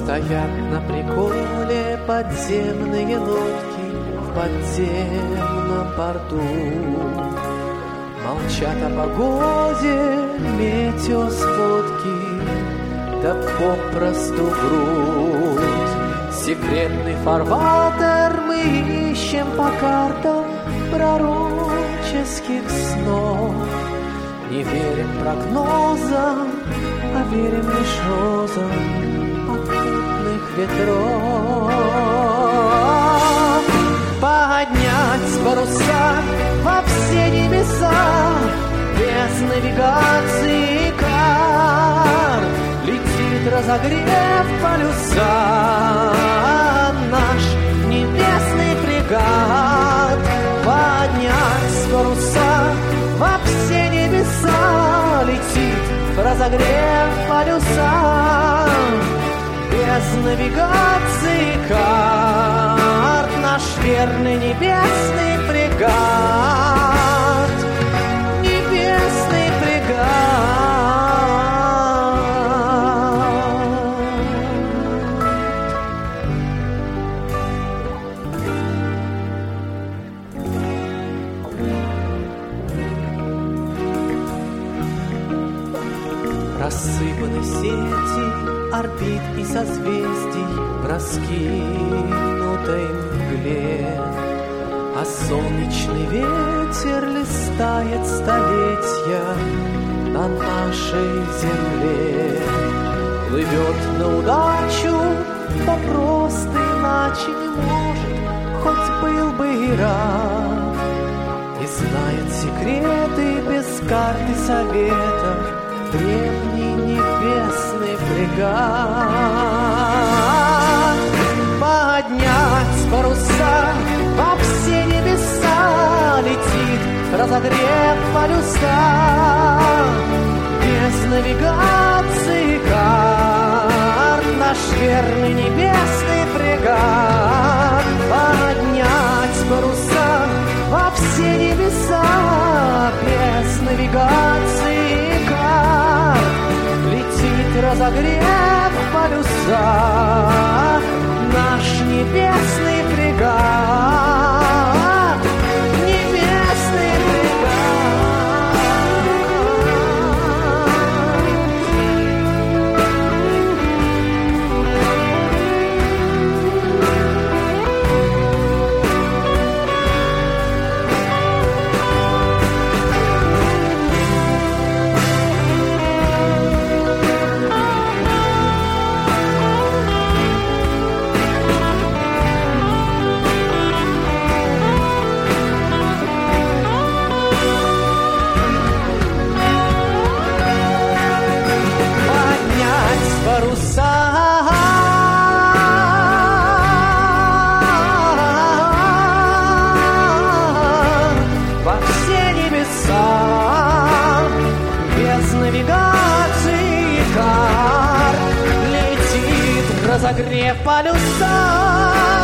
Стоят на приколе подземные лодки в подземном порту. Молчат о погоде метеосводки, да попросту врут. Секретный фарватер мы ищем по картам пророческих снов. Не верим прогнозам, а верим лишь розам попутных ветров. Поднять паруса во все небеса, без навигации карт. Летит, разогрев полюса, наш небесный фрегат. Поднять паруса во все небеса, летит, разогрев полюса, без навигации карт. Наш верный небесный фрегат, небесный фрегат. Рассыпаны сети орбит и созвездий в раскинутой мгле, а солнечный ветер листает столетия на нашей земле. Плывет на удачу, да просто иначе не может, хоть был бы и рад. И знает секреты без карты советов древний небесный фрегат. Поднять паруса во все небеса, летит, разогрев полюса, без навигации карт. Наш верный небесный фрегат. Поднять паруса во все небеса, без навигации карт. Летит, разогрев полюса, наш небесный фрегат, небесный фрегат. Разогрев полюса,